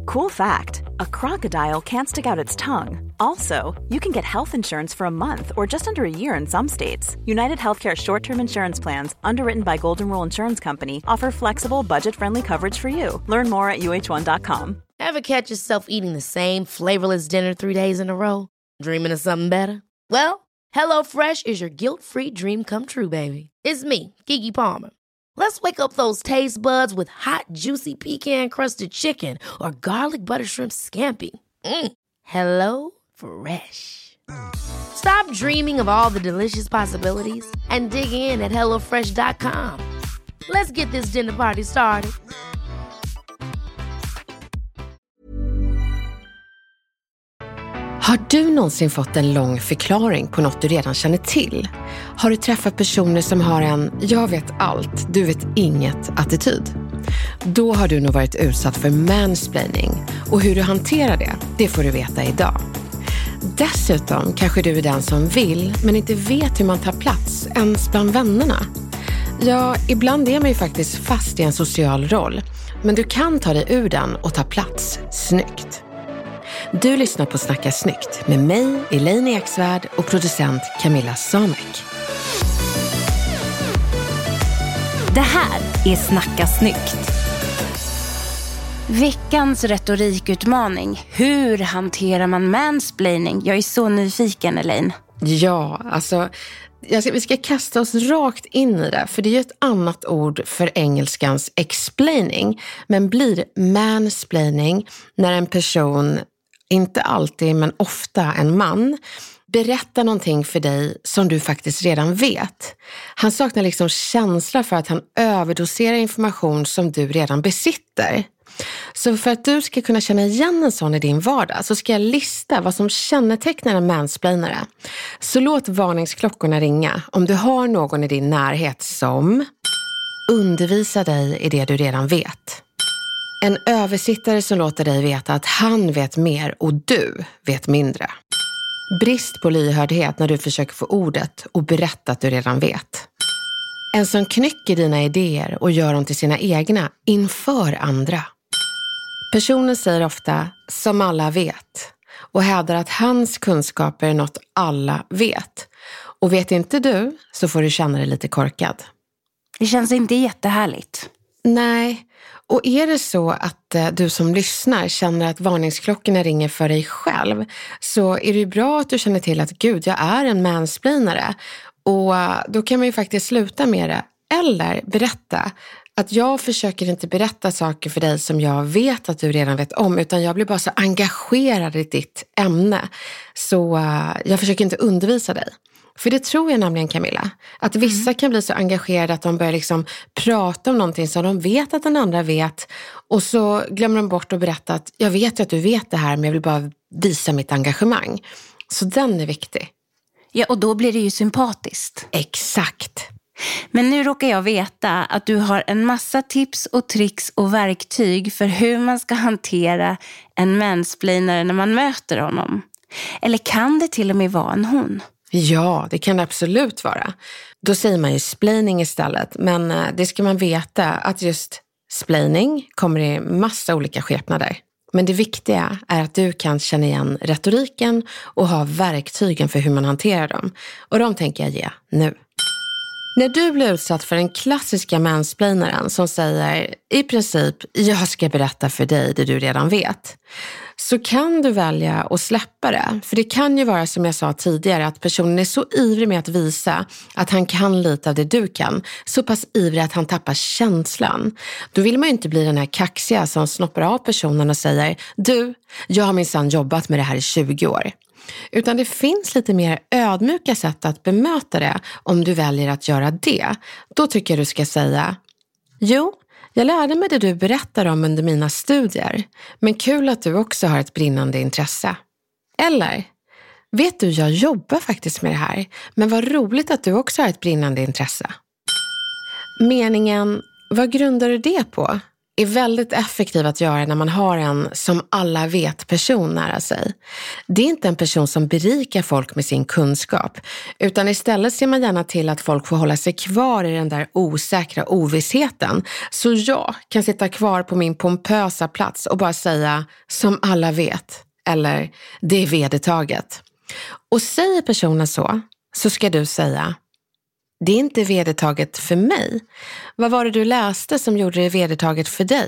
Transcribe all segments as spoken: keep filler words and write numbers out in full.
Cool fact, a crocodile can't stick out its tongue. Also, you can get health insurance for a month or just under a year in some states. United Healthcare short-term insurance plans, underwritten by Golden Rule Insurance Company, offer flexible, budget-friendly coverage for you. Learn more at U H one dot com. Ever catch yourself eating the same flavorless dinner three days in a row? Dreaming of something better? Well, HelloFresh is your guilt-free dream come true, baby. It's me, Keke Palmer. Let's wake up those taste buds with hot, juicy pecan-crusted chicken or garlic butter shrimp scampi. Mm. Hello Fresh. Stop dreaming of all the delicious possibilities and dig in at hello fresh dot com. Let's get this dinner party started. Har du någonsin fått en lång förklaring på något du redan känner till? Har du träffat personer som har en jag vet allt, du vet inget attityd? Då har du nog varit utsatt för mansplaining, och hur du hanterar det, det får du veta idag. Dessutom kanske du är den som vill men inte vet hur man tar plats ens bland vännerna. Ja, ibland är man ju faktiskt fast i en social roll, men du kan ta dig ur den och ta plats snyggt. Du lyssnar på Snacka snyggt med mig, Elaine Eksvärd, och producent Camilla Samek. Det här är Snacka snyggt. Veckans retorikutmaning. Hur hanterar man mansplaining? Jag är så nyfiken, Elaine. Ja, alltså jag ska, vi ska kasta oss rakt in i det, för det är ju ett annat ord för engelskans explaining, men blir mansplaining när en person, inte alltid men ofta en man, berättar någonting för dig som du faktiskt redan vet. Han saknar liksom känsla för att han överdoserar information som du redan besitter. Så för att du ska kunna känna igen en sån i din vardag så ska jag lista vad som kännetecknar en mansplainare. Så låt varningsklockorna ringa om du har någon i din närhet som undervisar dig i det du redan vet. En översittare som låter dig veta att han vet mer och du vet mindre. Brist på lyhördhet när du försöker få ordet och berätta att du redan vet. En som knycker dina idéer och gör dem till sina egna inför andra. Personen säger ofta som alla vet och hävdar att hans kunskaper är något alla vet. Och vet inte du så får du känna dig lite korkad. Det känns inte jättehärligt. Nej, och är det så att eh, du som lyssnar känner att varningsklockorna ringer för dig själv, så är det ju bra att du känner till att gud, jag är en mansplainare. Och uh, då kan man ju faktiskt sluta med det. Eller berätta att jag försöker inte berätta saker för dig som jag vet att du redan vet om, utan jag blir bara så engagerad i ditt ämne. Så uh, jag försöker inte undervisa dig. För det tror jag nämligen, Camilla, att vissa mm. kan bli så engagerade att de börjar liksom prata om någonting som de vet att den andra vet, och så glömmer de bort att berätta att jag vet ju att du vet det här, men jag vill bara visa mitt engagemang. Så den är viktig. Ja, och då blir det ju sympatiskt. Exakt. Men nu råkar jag veta att du har en massa tips och tricks och verktyg för hur man ska hantera en mansplainare när man möter honom. Eller kan det till och med vara en hon? Ja, det kan det absolut vara. Då säger man ju splaining istället, men det ska man veta att just splaining kommer i massa olika skepnader. Men det viktiga är att du kan känna igen retoriken och ha verktygen för hur man hanterar dem. Och de tänker jag ge nu. När du blir utsatt för den klassiska mansplainaren som säger i princip jag ska berätta för dig det du redan vet, så kan du välja att släppa det. För det kan ju vara, som jag sa tidigare, att personen är så ivrig med att visa att han kan lite av det du kan. Så pass ivrig att han tappar känslan. Då vill man ju inte bli den här kaxiga som snoppar av personen och säger du, jag har minsann jobbat med det här i tjugo år. Utan det finns lite mer ödmjuka sätt att bemöta det om du väljer att göra det. Då tycker jag du ska säga jo, jag lärde mig det du berättar om under mina studier, men kul att du också har ett brinnande intresse. Eller, vet du, jag jobbar faktiskt med det här, men vad roligt att du också har ett brinnande intresse. Meningen, vad grundar du det på? är väldigt effektiv att göra när man har en som alla vet person nära sig. Det är inte en person som berikar folk med sin kunskap, utan istället ser man gärna till att folk får hålla sig kvar i den där osäkra ovissheten. Så jag kan sitta kvar på min pompösa plats och bara säga som alla vet, eller det är vedertaget. Och säger personen så, så ska du säga: det är inte vedertaget för mig. Vad var det du läste som gjorde det vedertaget för dig?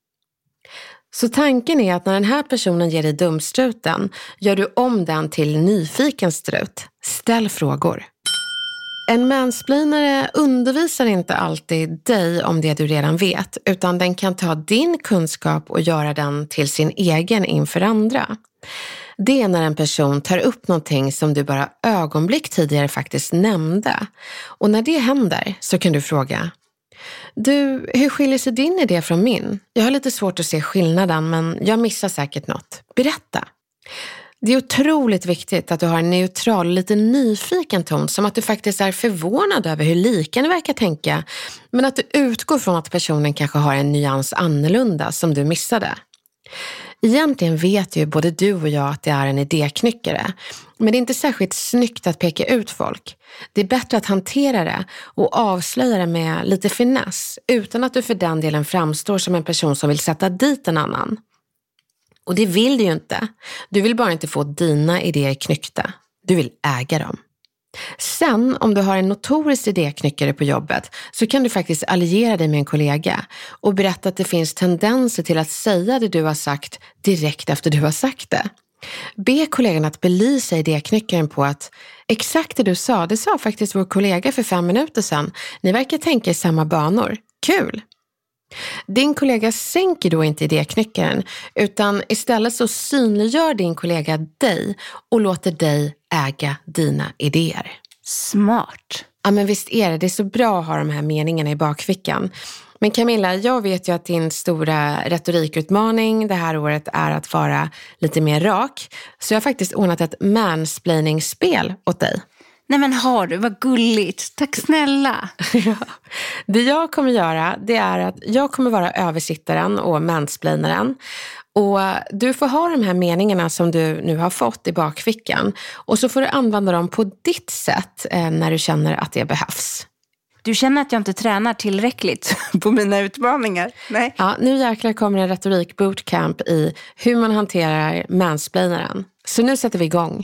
Så tanken är att när den här personen ger dig dumstruten, gör du om den till nyfiken strut. Ställ frågor. En mansplainare undervisar inte alltid dig om det du redan vet, utan den kan ta din kunskap och göra den till sin egen inför andra. Det är när en person tar upp någonting som du bara ögonblick tidigare faktiskt nämnde. Och när det händer så kan du fråga: du, hur skiljer sig din idé från min? Jag har lite svårt att se skillnaden, men jag missar säkert något. Berätta. Det är otroligt viktigt att du har en neutral, lite nyfiken ton, som att du faktiskt är förvånad över hur lika ni verkar tänka, men att du utgår från att personen kanske har en nyans annorlunda som du missade. Egentligen vet ju både du och jag att det är en idéknyckare, men det är inte särskilt snyggt att peka ut folk. Det är bättre att hantera det och avslöja det med lite finess, utan att du för den delen framstår som en person som vill sätta dit en annan. Och det vill du ju inte. Du vill bara inte få dina idéer knyckta. Du vill äga dem. Sen, om du har en notorisk idéknyckare på jobbet, så kan du faktiskt alliera dig med en kollega och berätta att det finns tendenser till att säga det du har sagt direkt efter du har sagt det. Be kollegan att belysa idéknyckaren på att exakt det du sa, det sa faktiskt vår kollega för fem minuter sedan. Ni verkar tänka i samma banor. Kul! Din kollega sänker då inte idéknyckaren, utan istället så synliggör din kollega dig och låter dig äga dina idéer. Smart. Ja, men visst är det. Det är så bra att ha de här meningarna i bakfickan. Men Camilla, jag vet ju att din stora retorikutmaning det här året är att vara lite mer rak. Så jag har faktiskt ordnat ett mansplaining-spel åt dig. Nej men har du, vad gulligt. Tack snälla. Ja. Det jag kommer göra, det är att jag kommer vara översittaren och mansplainaren. Och du får ha de här meningarna som du nu har fått i bakfickan. Och så får du använda dem på ditt sätt eh, när du känner att det behövs. Du känner att jag inte tränar tillräckligt på mina utmaningar? Nej. Ja, nu jäklar kommer en retorik bootcamp i hur man hanterar mansplainaren. Så nu sätter vi igång.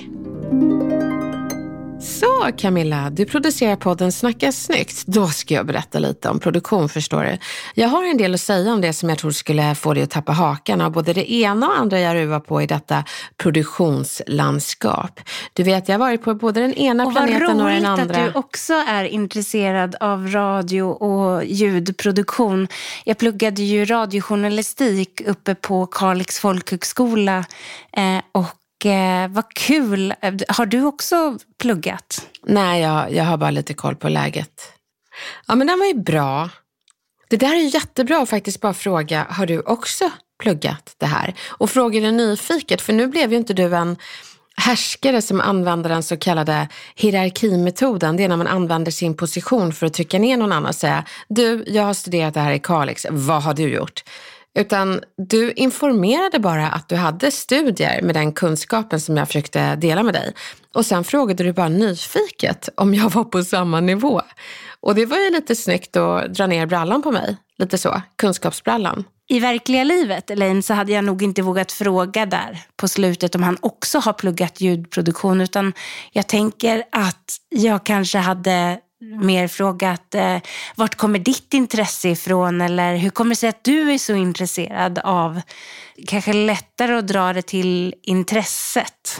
Så Camilla, du producerar podden Snacka snyggt. Då ska jag berätta lite om produktion, förstår du. Jag har en del att säga om det som jag tror skulle få dig att tappa hakan av både det ena och andra jag ruvar på i detta produktionslandskap. Du vet, jag har varit på både den ena och planeten och den andra. Och vad roligt att du också är intresserad av radio och ljudproduktion. Jag pluggade ju radiojournalistik uppe på Kalix folkhögskola eh, och Eh, vad kul. Har du också pluggat? Nej, jag, jag har bara lite koll på läget. Ja, men den var ju bra. Det där är ju jättebra att faktiskt bara fråga, har du också pluggat det här? Och fråga dig nyfiket, för nu blev ju inte du en härskare som använder den så kallade hierarkimetoden. Det är när man använder sin position för att trycka ner någon annan och säga, du, jag har studerat det här i Kalix, vad har du gjort? Utan du informerade bara att du hade studier med den kunskapen som jag försökte dela med dig. Och sen frågade du bara nyfiket om jag var på samma nivå. Och det var ju lite snyggt att dra ner brallan på mig. Lite så, kunskapsbrallan. I verkliga livet, Elaine, så hade jag nog inte vågat fråga där på slutet om han också har pluggat ljudproduktion. Utan jag tänker att jag kanske hade mer frågat eh, vart kommer ditt intresse ifrån, eller hur kommer det sig att du är så intresserad av, kanske lättare att dra det till intresset.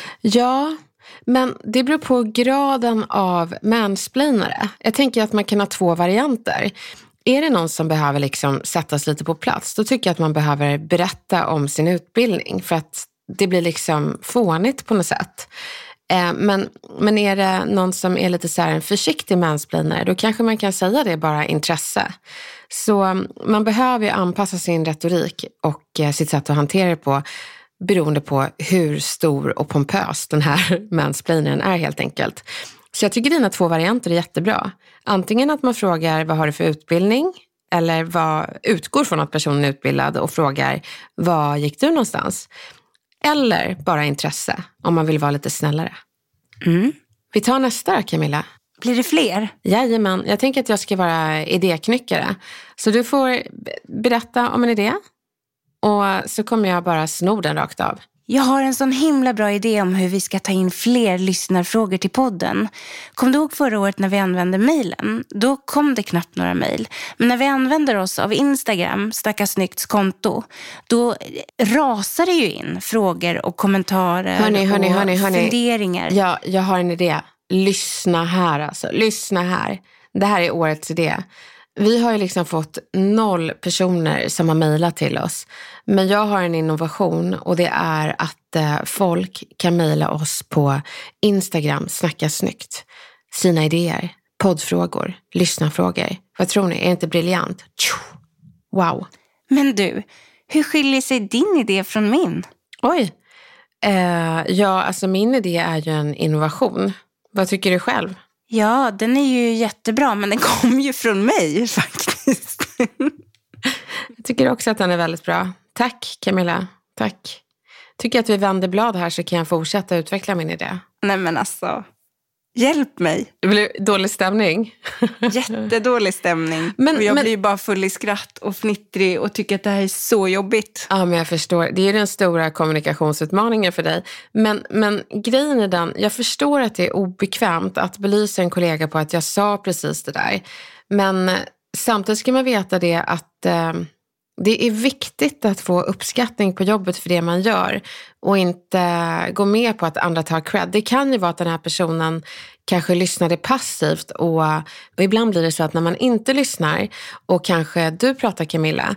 Ja, men det beror på graden av mansplainare. Jag tänker att man kan ha två varianter. Är det någon som behöver liksom sättas lite på plats, då tycker jag att man behöver berätta om sin utbildning, för att det blir liksom fånigt på något sätt. Men, men är det någon som är lite så här en försiktig mansplainare, då kanske man kan säga det bara intresse. Så man behöver ju anpassa sin retorik och sitt sätt att hantera det på beroende på hur stor och pompös den här mansplainaren är helt enkelt. Så jag tycker dina två varianter är jättebra. Antingen att man frågar vad har du för utbildning, eller vad, utgår från att personen är utbildad och frågar var gick du någonstans? Eller bara intresse, om man vill vara lite snällare. Mm. Vi tar nästa, Camilla. Blir det fler? Jajamän, jag tänker att jag ska vara idéknyckare. Så du får berätta om en idé. Och så kommer jag bara sno den rakt av. Jag har en sån himla bra idé om hur vi ska ta in fler lyssnarfrågor till podden. Kom du ihåg förra året när vi använde mejlen? Då kom det knappt några mejl. Men när vi använder oss av Instagram, Snacka Snyggts konto, då rasar det ju in frågor och kommentarer hörni, hörni, och hörni, hörni. funderingar. Ja, jag har en idé. Lyssna här alltså. Lyssna här. Det här är årets idé. Vi har ju liksom fått noll personer som har mejlat till oss. Men jag har en innovation och det är att eh, folk kan mejla oss på Instagram, Snacka Snyggt. Sina idéer, poddfrågor, lyssnarfrågor. Vad tror ni? Är det inte briljant? Wow. Men du, hur skiljer sig din idé från min? Oj. Eh, ja, alltså min idé är ju en innovation. Vad tycker du själv? Ja, den är ju jättebra, men den kom ju från mig faktiskt. Jag tycker också att den är väldigt bra. Tack Camilla, tack. Tycker att vi vänder blad här så kan jag fortsätta utveckla min idé. Nej men alltså, hjälp mig. Det blir dålig stämning. Jättedålig stämning. Men, och jag men... blir bara full i skratt och fnittrig och tycker att det här är så jobbigt. Ja, men jag förstår. Det är den stora kommunikationsutmaningen för dig. Men, men grejen är den, jag förstår att det är obekvämt att belysa en kollega på att jag sa precis det där. Men samtidigt ska man veta det att eh, det är viktigt att få uppskattning på jobbet för det man gör och inte gå med på att andra tar cred. Det kan ju vara att den här personen kanske lyssnade passivt och, och ibland blir det så att när man inte lyssnar och kanske du pratar Camilla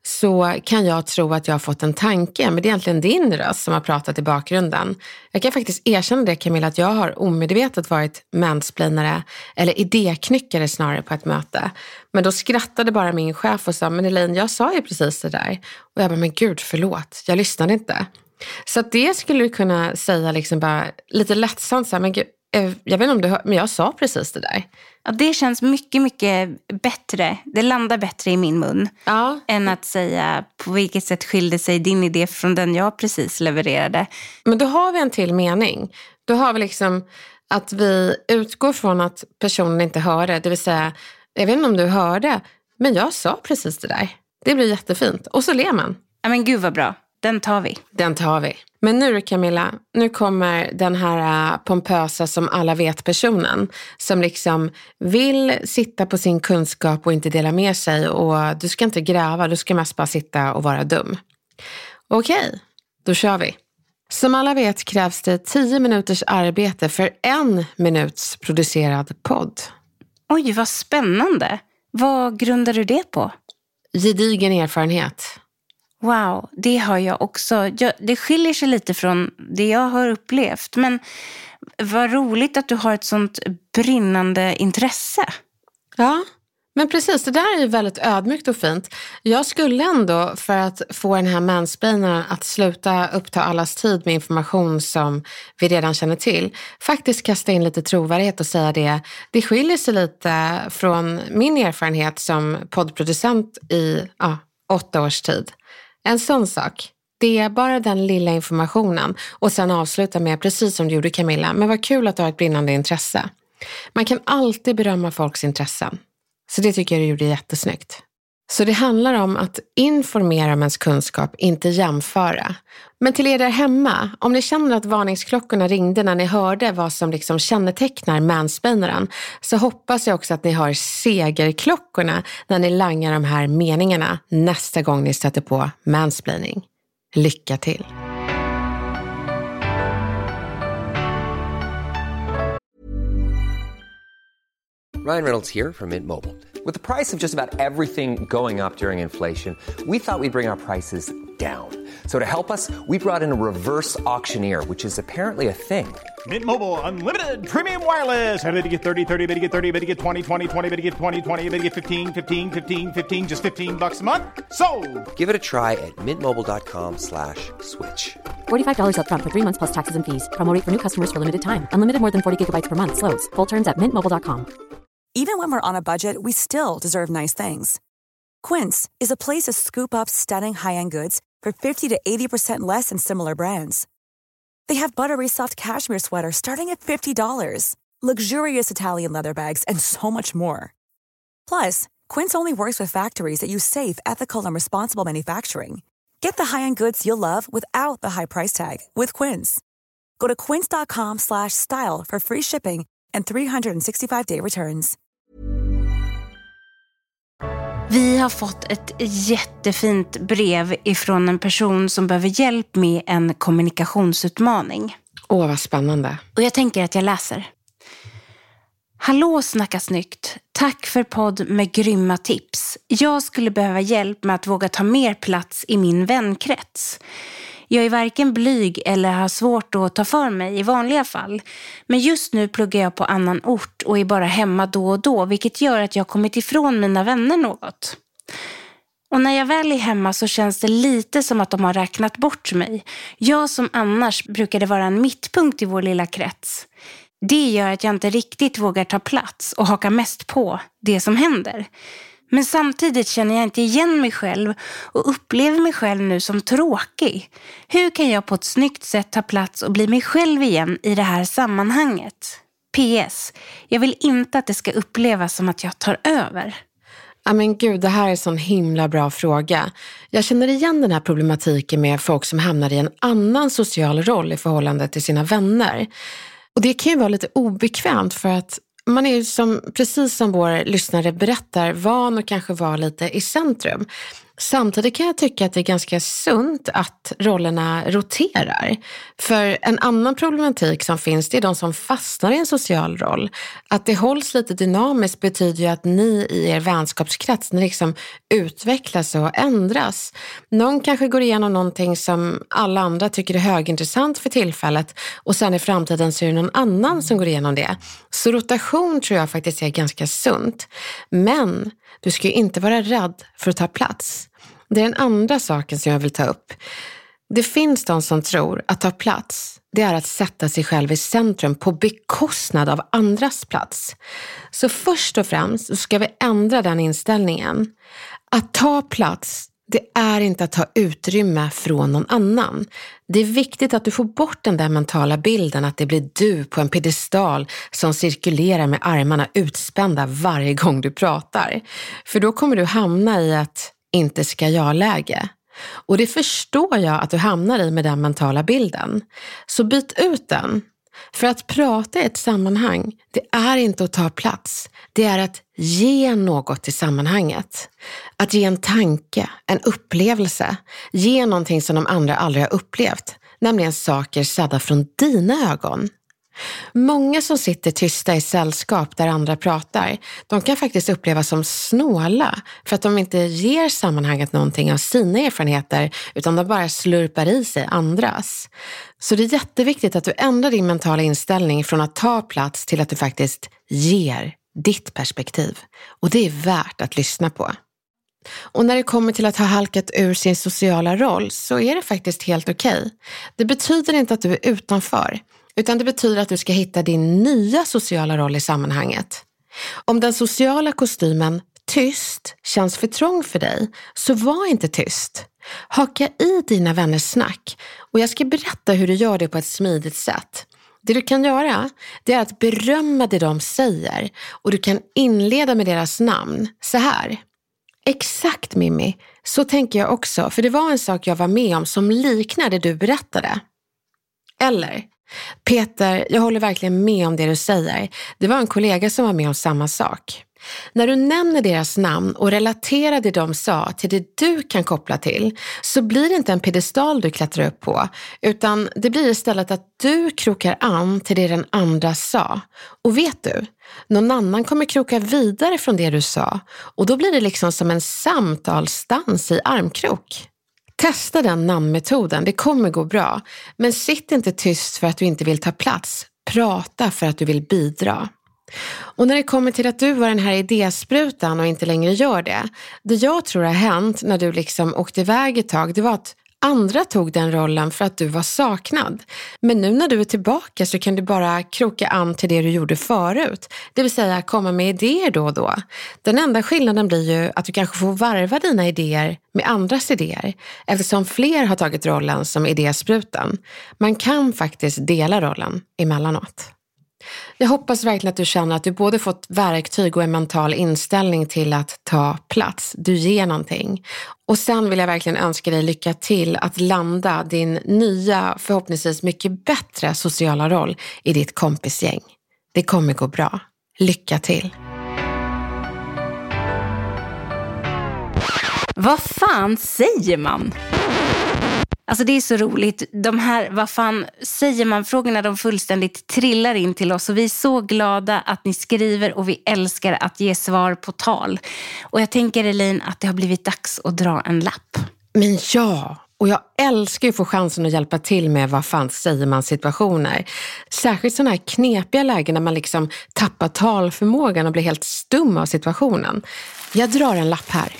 så kan jag tro att jag har fått en tanke, men det är egentligen din röst som har pratat i bakgrunden. Jag kan faktiskt erkänna det Camilla att jag har omedvetet varit mansplainare eller idéknyckare snarare på ett möte. Men då skrattade bara min chef och sa, men Elaine, jag sa ju precis det där. Och jag bara, men gud förlåt, jag lyssnade inte. Så att det skulle du kunna säga liksom bara lite lättsamt så här, men gud, jag vet inte om du hör, men jag sa precis det där. Ja, det känns mycket, mycket bättre. Det landar bättre i min mun. Ja. Än att säga på vilket sätt skilde sig din idé från den jag precis levererade. Men då har vi en till mening. Då har vi liksom att vi utgår från att personen inte hörde. Det vill säga, jag vet inte om du hörde, men jag sa precis det där. Det blir jättefint. Och så ler man. Ja, men gud vad bra. Den tar vi. Den tar vi. Men nu Camilla, nu kommer den här pompösa som alla vet personen som liksom vill sitta på sin kunskap och inte dela med sig och du ska inte gräva, du ska mest bara sitta och vara dum. Okej, då kör vi. Som alla vet krävs det tio minuters arbete för en minuts producerad podd. Oj, vad spännande. Vad grundar du det på? Gedigen erfarenhet. Wow, det har jag också. Jag, det skiljer sig lite från det jag har upplevt. Men vad roligt att du har ett sånt brinnande intresse. Ja, men precis. Det där är ju väldigt ödmjukt och fint. Jag skulle ändå, för att få den här mansplainaren att sluta uppta allas tid med information som vi redan känner till, faktiskt kasta in lite trovärdighet och säga det. Det skiljer sig lite från min erfarenhet som poddproducent i ja, åtta års tid. En sån sak, det är bara den lilla informationen och sen avsluta med precis som du gjorde Camilla, men vad kul att du har ett brinnande intresse. Man kan alltid berömma folks intressen, så det tycker jag du gjorde jättesnyggt. Så det handlar om att informera om ens kunskap, inte jämföra. Men till er där hemma, om ni känner att varningsklockorna ringde när ni hörde vad som liksom kännetecknar mansplainaren, så hoppas jag också att ni har segerklockorna när ni langar de här meningarna nästa gång ni stöter på mansplaining. Lycka till! Ryan Reynolds here from Mint Mobile. With the price of just about everything going up during inflation, we thought we'd bring our prices down. So to help us, we brought in a reverse auctioneer, which is apparently a thing. Mint Mobile Unlimited Premium Wireless. How to get thirty, thirty, how to get thirty, how to get twenty, twenty, twenty, how to get twenty, twenty, how to get fifteen, fifteen, fifteen, fifteen, just fifteen bucks a month? Sold! Give it a try at mintmobile.com slash switch. forty-five dollars up front for three months plus taxes and fees. Promo rate for new customers for limited time. Unlimited more than forty gigabytes per month. Slows full terms at mint mobile dot com. Even when we're on a budget, we still deserve nice things. Quince is a place to scoop up stunning high-end goods for fifty to eighty percent less than similar brands. They have buttery soft cashmere sweaters starting at fifty dollars, luxurious Italian leather bags, and so much more. Plus, Quince only works with factories that use safe, ethical, and responsible manufacturing. Get the high-end goods you'll love without the high price tag with Quince. Go to quince.com slash style for free shipping and three sixty-five day returns. Vi har fått ett jättefint brev ifrån en person som behöver hjälp med en kommunikationsutmaning. Åh, vad spännande. Och jag tänker att jag läser. Hallå, Snacka snyggt. Tack för podd med grymma tips. Jag skulle behöva hjälp med att våga ta mer plats i min vänkrets. Jag är varken blyg eller har svårt att ta för mig i vanliga fall. Men just nu pluggar jag på annan ort och är bara hemma då och då, vilket gör att jag kommit ifrån mina vänner något. Och när jag väl är hemma så känns det lite som att de har räknat bort mig. Jag som annars brukade vara en mittpunkt i vår lilla krets. Det gör att jag inte riktigt vågar ta plats och haka mest på det som händer. Men samtidigt känner jag inte igen mig själv och upplever mig själv nu som tråkig. Hur kan jag på ett snyggt sätt ta plats och bli mig själv igen i det här sammanhanget? P S. Jag vill inte att det ska upplevas som att jag tar över. Ja, men gud, det här är en sån himla bra fråga. Jag känner igen den här problematiken med folk som hamnar i en annan social roll i förhållande till sina vänner. Och det kan ju vara lite obekvämt för att man är ju som, precis som vår lyssnare berättar, van och kanske var lite i centrum. Samtidigt kan jag tycka att det är ganska sunt att rollerna roterar. För en annan problematik som finns, det är de som fastnar i en social roll. Att det hålls lite dynamiskt betyder ju att ni i er vänskapskrets ni liksom utvecklas och ändras. Någon kanske går igenom någonting som alla andra tycker är högintressant för tillfället och sen i framtiden så är det någon annan som går igenom det. Så rotation tror jag faktiskt är ganska sunt. Men du ska ju inte vara rädd för att ta plats. Det är den andra saken som jag vill ta upp. Det finns de som tror att ta plats, det är att sätta sig själv i centrum på bekostnad av andras plats. Så först och främst så ska vi ändra den inställningen. Att ta plats, det är inte att ta utrymme från någon annan. Det är viktigt att du får bort den där mentala bilden att det blir du på en pedestal som cirkulerar med armarna utspända varje gång du pratar. För då kommer du hamna i att inte ska jag-läge. Och det förstår jag att du hamnar i med den mentala bilden. Så byt ut den. För att prata i ett sammanhang, det är inte att ta plats. Det är att ge något till sammanhanget. Att ge en tanke, en upplevelse. Ge någonting som de andra aldrig har upplevt. Nämligen saker sedda från dina ögon. Många som sitter tysta i sällskap där andra pratar, de kan faktiskt upplevas som snåla för att de inte ger sammanhanget någonting av sina erfarenheter utan de bara slurpar i sig andras. Så det är jätteviktigt att du ändrar din mentala inställning från att ta plats till att du faktiskt ger ditt perspektiv. Och det är värt att lyssna på. Och när det kommer till att ha halkat ur sin sociala roll så är det faktiskt helt okej. Det betyder inte att du är utanför. Utan det betyder att du ska hitta din nya sociala roll i sammanhanget. Om den sociala kostymen tyst känns för trång för dig, så var inte tyst. Haka i dina vänners snack och jag ska berätta hur du gör det på ett smidigt sätt. Det du kan göra, det är att berömma det de säger och du kan inleda med deras namn så här. Exakt Mimmi, så tänker jag också, för det var en sak jag var med om som liknar det du berättade. Eller... Peter, jag håller verkligen med om det du säger. Det var en kollega som var med om samma sak. När du nämner deras namn och relaterar det de sa till det du kan koppla till så blir det inte en pedestal du klättrar upp på utan det blir istället att du krokar an till det den andra sa. Och vet du, någon annan kommer kroka vidare från det du sa och då blir det liksom som en samtalsdans i armkrok. Testa den namnmetoden, det kommer gå bra. Men sitt inte tyst för att du inte vill ta plats. Prata för att du vill bidra. Och när det kommer till att du var den här idésprutan och inte längre gör det. Det jag tror har hänt när du liksom åkte iväg ett tag, det var att Andra tog den rollen för att du var saknad. Men nu när du är tillbaka så kan du bara kroka an till det du gjorde förut. Det vill säga komma med idéer då och då. Den enda skillnaden blir ju att du kanske får varva dina idéer med andras idéer. Eftersom fler har tagit rollen som idésprutan. Man kan faktiskt dela rollen emellanåt. Jag hoppas verkligen att du känner att du både fått verktyg och en mental inställning till att ta plats. Du ger någonting. Och sen vill jag verkligen önska dig lycka till att landa din nya, förhoppningsvis mycket bättre sociala roll i ditt kompisgäng. Det kommer gå bra. Lycka till! Vad fan säger man? Alltså det är så roligt. De här, vad fan säger man, frågorna de fullständigt trillar in till oss. Och vi är så glada att ni skriver och vi älskar att ge svar på tal. Och jag tänker, Elin, att det har blivit dags att dra en lapp. Men ja, och jag älskar ju att få chansen att hjälpa till med vad fan säger man situationer. Särskilt sådana här knepiga lägen när man liksom tappar talförmågan och blir helt stum av situationen. Jag drar en lapp här.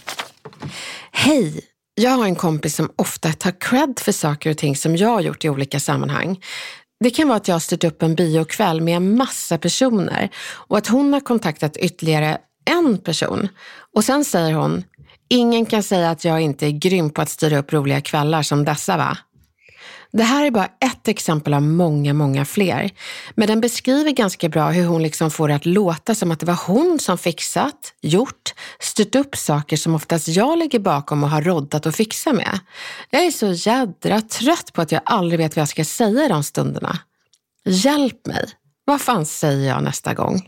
Hej! Jag har en kompis som ofta tar cred för saker och ting som jag har gjort i olika sammanhang. Det kan vara att jag har styrt upp en biokväll med en massa personer och att hon har kontaktat ytterligare en person. Och sen säger hon, ingen kan säga att jag inte är grym på att styra upp roliga kvällar som dessa, va? Det här är bara ett exempel av många, många fler. Men den beskriver ganska bra hur hon liksom får det att låta som att det var hon som fixat, gjort, styrt upp saker som oftast jag ligger bakom och har roddat och fixa med. Jag är så jädra trött på att jag aldrig vet vad jag ska säga i de stunderna. Hjälp mig. Vad fan säger jag nästa gång?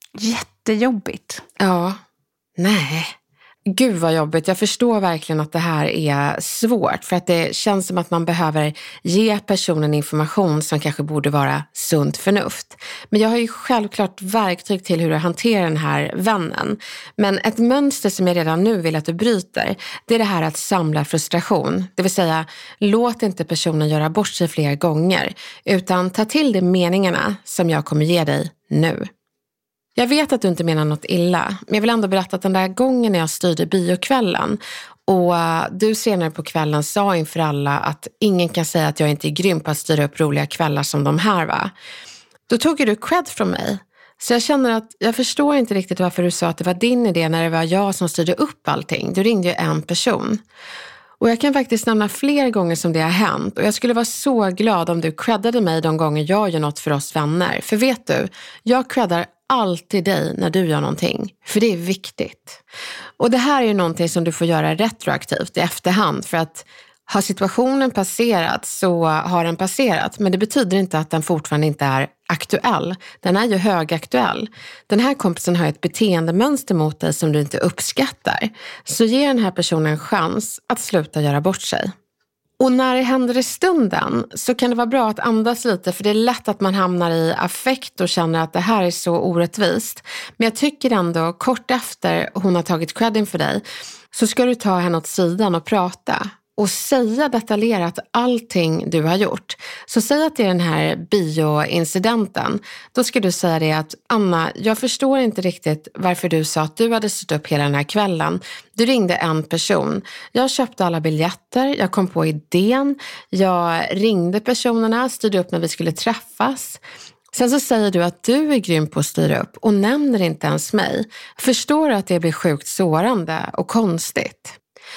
Jättejobbigt. Ja. Nej. Gud vad jobbigt. Jag förstår verkligen att det här är svårt. För att det känns som att man behöver ge personen information som kanske borde vara sunt förnuft. Men jag har ju självklart verktyg till hur att hantera den här vännen. Men ett mönster som jag redan nu vill att du bryter, det är det här att samla frustration. Det vill säga, låt inte personen göra bort sig fler gånger. Utan ta till de meningarna som jag kommer ge dig nu. Jag vet att du inte menar något illa, men jag vill ändå berätta att den där gången när jag styrde biokvällen och du senare på kvällen sa inför alla att ingen kan säga att jag inte är grym på att styra upp roliga kvällar som de här, va? Då tog ju du cred från mig. Så jag känner att jag förstår inte riktigt varför du sa att det var din idé när det var jag som styrde upp allting. Du ringde ju en person. Och jag kan faktiskt nämna fler gånger som det har hänt. Och jag skulle vara så glad om du creddade mig de gånger jag gör något för oss vänner. För vet du, jag creddar alltid dig när du gör någonting. För det är viktigt. Och det här är ju någonting som du får göra retroaktivt i efterhand. För att har situationen passerat så har den passerat. Men det betyder inte att den fortfarande inte är aktuell. Den är ju högaktuell. Den här kompisen har ett beteendemönster mot dig som du inte uppskattar. Så ge den här personen en chans att sluta göra bort sig. Och när det händer i stunden så kan det vara bra att andas lite, för det är lätt att man hamnar i affekt och känner att det här är så orättvist. Men jag tycker ändå, kort efter hon har tagit credden för dig, så ska du ta henne åt sidan och prata. Och säga detaljerat allting du har gjort. Så säg att det är den här bioincidenten. Då ska du säga det att Anna, jag förstår inte riktigt varför du sa att du hade stått upp hela den här kvällen. Du ringde en person. Jag köpte alla biljetter, jag kom på idén. Jag ringde personerna, styrde upp när vi skulle träffas. Sen så säger du att du är grym på att styra upp och nämner inte ens mig. Förstår du att det blir sjukt sårande och konstigt?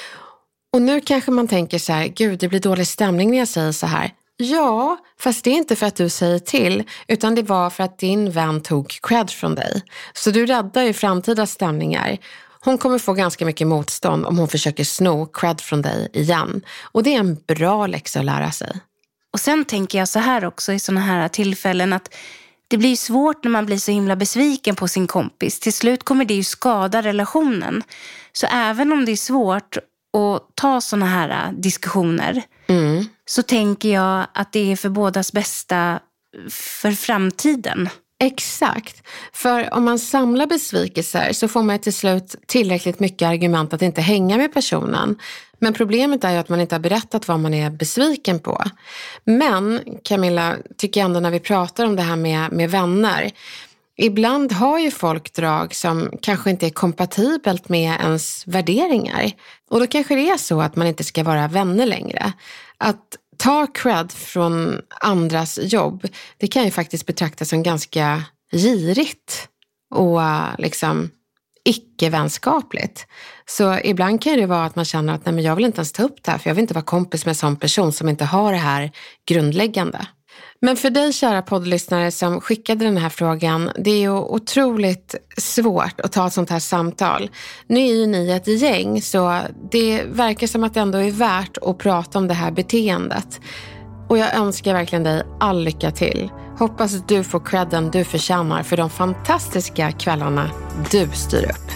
Och nu kanske man tänker så här, gud det blir dålig stämning när jag säger så här. Ja, fast det är inte för att du säger till, utan det var för att din vän tog cred från dig. Så du räddar ju framtida stämningar. Hon kommer få ganska mycket motstånd om hon försöker sno cred från dig igen. Och det är en bra läxa att lära sig. Och sen tänker jag så här också i såna här tillfällen att det blir svårt när man blir så himla besviken på sin kompis. Till slut kommer det ju skada relationen. Så även om det är svårt och ta såna här diskussioner mm. så tänker jag att det är för bådas bästa för framtiden. Exakt. För om man samlar besvikelser så får man till slut tillräckligt mycket argument att inte hänga med personen. Men problemet är ju att man inte har berättat vad man är besviken på. Men Camilla, tycker jag ändå när vi pratar om det här med, med vänner, Ibland har ju folk drag som kanske inte är kompatibelt med ens värderingar. Och då kanske det är så att man inte ska vara vänner längre. Att ta cred från andras jobb, det kan ju faktiskt betraktas som ganska girigt och liksom icke-vänskapligt. Så ibland kan det vara att man känner att nej, men jag vill inte ens ta upp det här, för jag vill inte vara kompis med en sån person som inte har det här grundläggande. Men för dig, kära poddlyssnare som skickade den här frågan, det är ju otroligt svårt att ta ett sånt här samtal. Nu är ju ni ett gäng, så det verkar som att det ändå är värt att prata om det här beteendet. Och jag önskar verkligen dig all lycka till. Hoppas att du får credden du förtjänar för de fantastiska kvällarna du styr upp.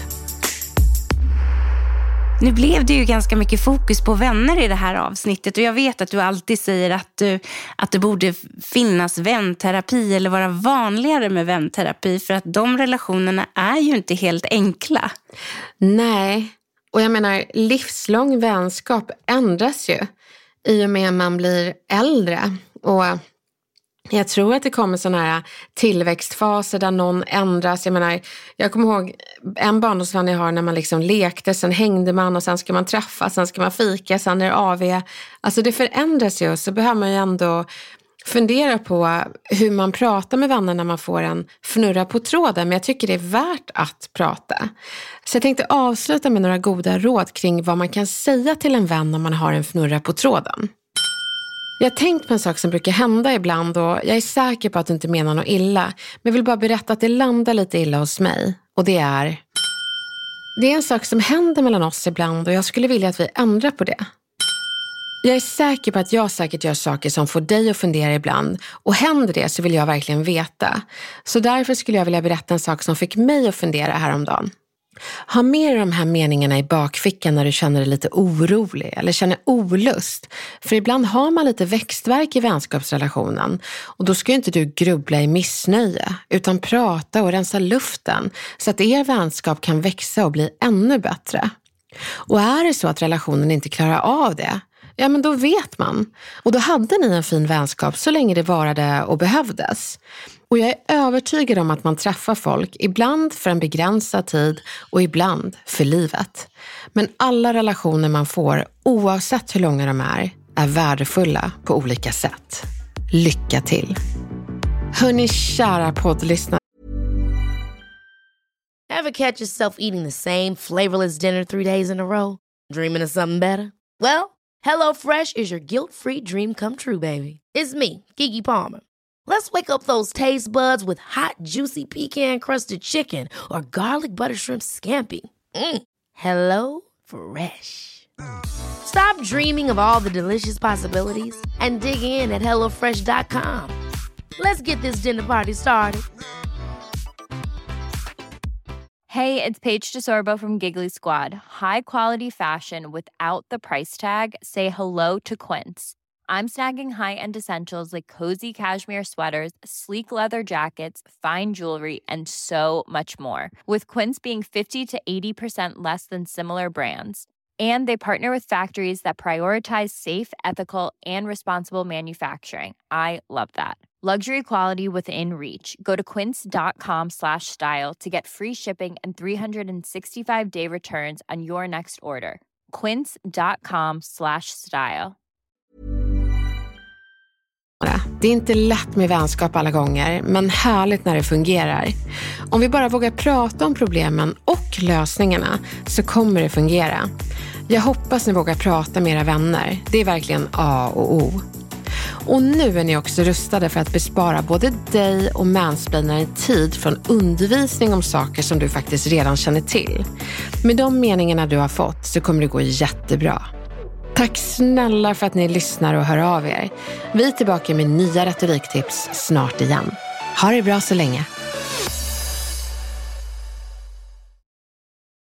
Nu blev det ju ganska mycket fokus på vänner i det här avsnittet, och jag vet att du alltid säger att, du, att det borde finnas vänterapi eller vara vanligare med vänterapi, för att de relationerna är ju inte helt enkla. Nej, och jag menar livslång vänskap ändras ju i och med att man blir äldre, och jag tror att det kommer sådana här tillväxtfaser där någon ändras. Jag menar, jag kommer ihåg en barndomsvän jag har när man liksom lekte, sen hängde man och sen ska man träffa, sen ska man fika, sen är det A V. Alltså det förändras ju, så behöver man ju ändå fundera på hur man pratar med vänner när man får en fnurra på tråden. Men jag tycker det är värt att prata. Så jag tänkte avsluta med några goda råd kring vad man kan säga till en vän när man har en fnurra på tråden. Jag har tänkt på en sak som brukar hända ibland, och jag är säker på att du inte menar något illa. Men jag vill bara berätta att det landar lite illa hos mig. Och det är... Det är en sak som händer mellan oss ibland, och jag skulle vilja att vi ändrar på det. Jag är säker på att jag säkert gör saker som får dig att fundera ibland. Och händer det så vill jag verkligen veta. Så därför skulle jag vilja berätta en sak som fick mig att fundera häromdagen. Ha med de här meningarna i bakfickan när du känner dig lite orolig eller känner olust. För ibland har man lite växtverk i vänskapsrelationen, och då ska ju inte du grubbla i missnöje utan prata och rensa luften så att er vänskap kan växa och bli ännu bättre. Och är det så att relationen inte klarar av det, ja men då vet man. Och då hade ni en fin vänskap så länge det varade och behövdes. Och jag är övertygad om att man träffar folk, ibland för en begränsad tid och ibland för livet. Men alla relationer man får, oavsett hur långa de är, är värdefulla på olika sätt. Lycka till! Hörni, kära poddlyssnare. Ever catch yourself eating the same flavorless dinner three days in a row? Dreaming of something better? Well, HelloFresh is your guilt-free dream come true, baby. It's me, Keke Palmer. Let's wake up those taste buds with hot, juicy pecan-crusted chicken or garlic butter shrimp scampi. Mm. Hello Fresh. Stop dreaming of all the delicious possibilities and dig in at hello fresh dot com. Let's get this dinner party started. Hey, it's Paige DeSorbo from Giggly Squad. High quality fashion without the price tag. Say hello to Quince. I'm snagging high-end essentials like cozy cashmere sweaters, sleek leather jackets, fine jewelry, and so much more. With Quince being fifty to eighty percent less than similar brands. And they partner with factories that prioritize safe, ethical, and responsible manufacturing. I love that. Luxury quality within reach. Go to quince.com slash style to get free shipping and three sixty-five day returns on your next order. Quince.com slash style. Det är inte lätt med vänskap alla gånger, men härligt när det fungerar. Om vi bara vågar prata om problemen och lösningarna så kommer det fungera. Jag hoppas ni vågar prata med era vänner. Det är verkligen A och O. Och nu är ni också rustade för att bespara både dig och mansplainaren tid från undervisning om saker som du faktiskt redan känner till. Med de meningarna du har fått så kommer det gå jättebra. Tack snälla för att ni lyssnar och hör av er. Vi är tillbaka med nya retoriktips snart igen. Ha det bra så länge.